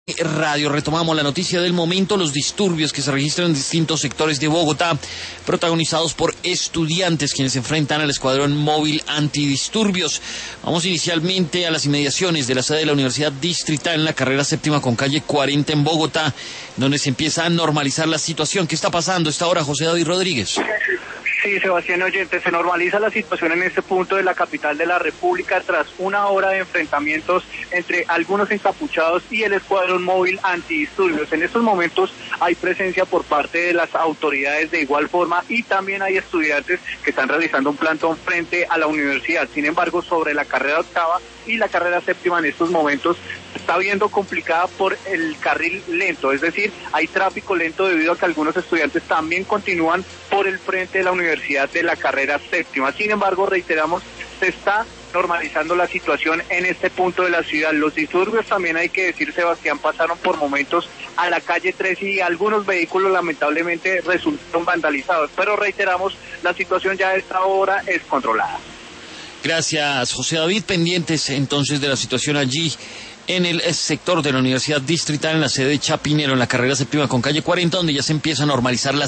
Radio. Retomamos la noticia del momento, los disturbios que se registran en distintos sectores de Bogotá, protagonizados por estudiantes quienes se enfrentan al escuadrón móvil antidisturbios. Vamos inicialmente a las inmediaciones de la sede de la Universidad Distrital en la carrera séptima con calle 40 en Bogotá, donde se empieza a normalizar la situación. ¿Qué está pasando a esta hora, José David Rodríguez? Sí, Sebastián Oyente, se normaliza la situación en este punto de la capital de la República tras una hora de enfrentamientos entre algunos encapuchados y el escuadrón móvil antidisturbios. En estos momentos hay presencia por parte de las autoridades de igual forma y también hay estudiantes que están realizando un plantón frente a la universidad. Sin embargo, sobre la carrera octava y la carrera séptima en estos momentos se está viendo complicada por el carril lento, es decir, hay tráfico lento debido a que algunos estudiantes también continúan por el frente de la universidad de la carrera séptima. Sin embargo, reiteramos, se está normalizando la situación en este punto de la ciudad. Los disturbios también, hay que decir, Sebastián, pasaron por momentos a la calle 3 y algunos vehículos lamentablemente resultaron vandalizados, pero reiteramos, la situación ya a esta hora es controlada. Gracias, José David. Pendientes entonces de la situación allí en el sector de la Universidad Distrital, en la sede de Chapinero, en la carrera séptima con calle 40, donde ya se empieza a normalizar la